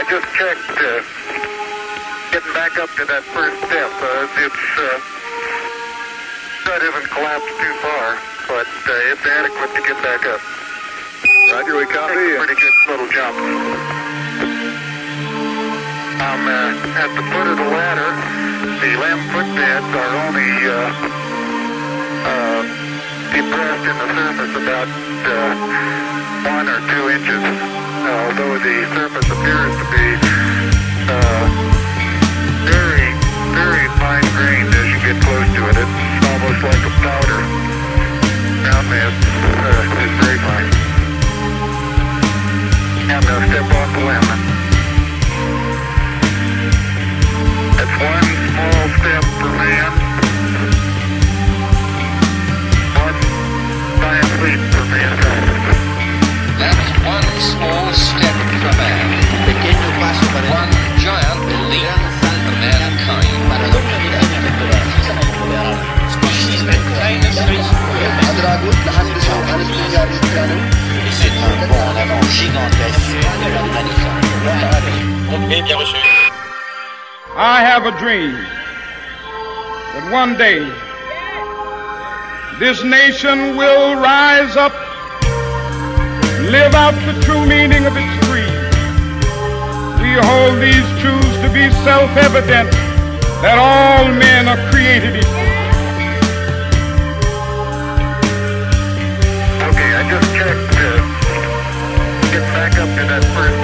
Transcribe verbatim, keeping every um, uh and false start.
I just checked. Uh, getting back up to that first step. Uh, it's uh, that isn't collapsed too far, but uh, it's adequate to get back up. Roger, we copy. It's a pretty good little jump. I'm uh, at the foot of the ladder. The lamp footpads are only uh, uh, depressed in the surface about uh, one or two inches, uh, although the surface appears to be uh, very, very fine-grained as you get close to it. It's almost like a powder. Ground mass uh, is very fine. I'm going to step off the limb. That's one small step for man, one giant leap for mankind. That's one small step for man, one giant leap for mankind. C'est un bond en avant gigantesque. Magnifique. Bien reçu. I have a dream that one day this nation will rise up, live out the true meaning of its creed. We hold these truths to be self-evident, that all men are created equal. Okay, I just checked. Uh, get back up to that first